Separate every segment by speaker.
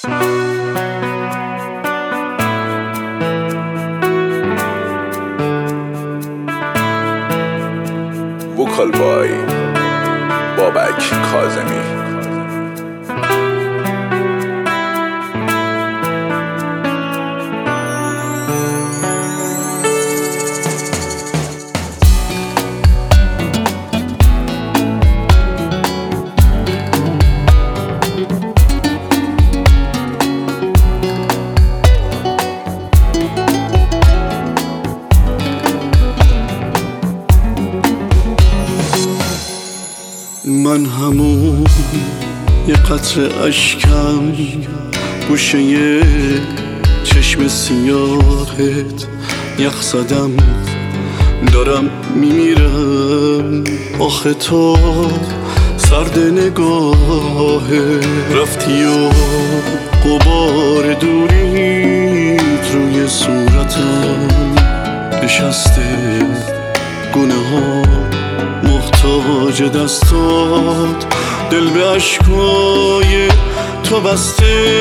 Speaker 1: وکال بای بابک کاظمی.
Speaker 2: من همون یه قطره اشکم گوشه یه چشم سیاهت، یخ زدم دارم میمیرم. آخه تو سرد نگاهه رفتی و غبار دوریت روی صورتم نشسته. گونه ها محتاج دستات، دل به عشقای تو بسته.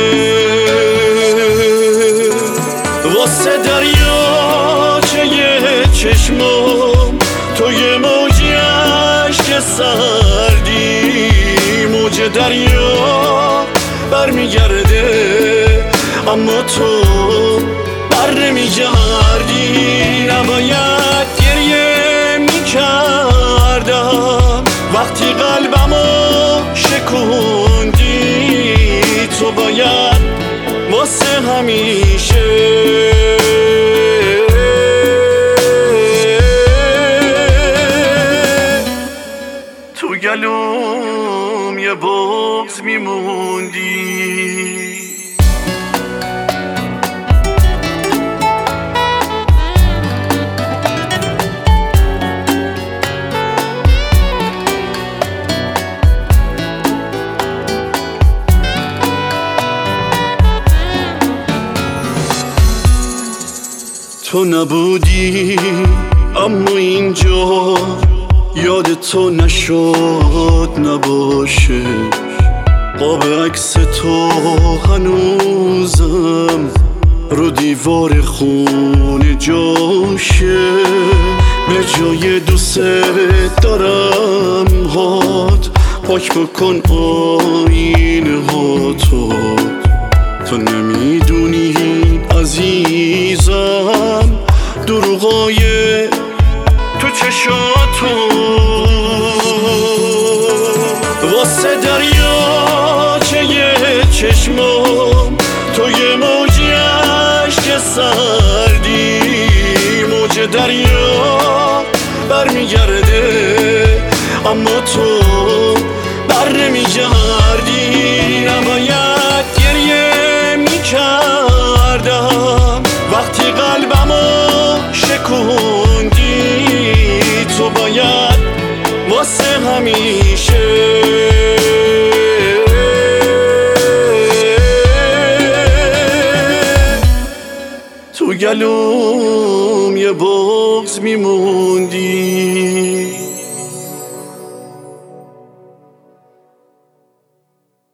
Speaker 2: واسه دریاچه چشمام تو یه موج عشق سردی. موج دریا برمیگرده اما تو بر نمیگردی. نباید گریه میکردم وقتی قلبمو شکوندی. تو باید واسه همیشه تو گلوم یه بغض میموندی. تو نبودی اما اینجا یاد تو نشد نباشه. قاب عکس تو هنوزم رو دیوار خونه جاشه. به جای دوست دارم هات پاک بکن آینه ها تو. تو نمیدونی عزیزم دروغای تو چشاتو. واسه دریاچه چشمام تو یه موج عشق سردی. موج دریا برمیگرده اما تو بر نمیگردی. نباید گریه میکردم وقتی قلبمو شکوندی. تو باید واسه همیشه تو گلوم یه بغض میموندی.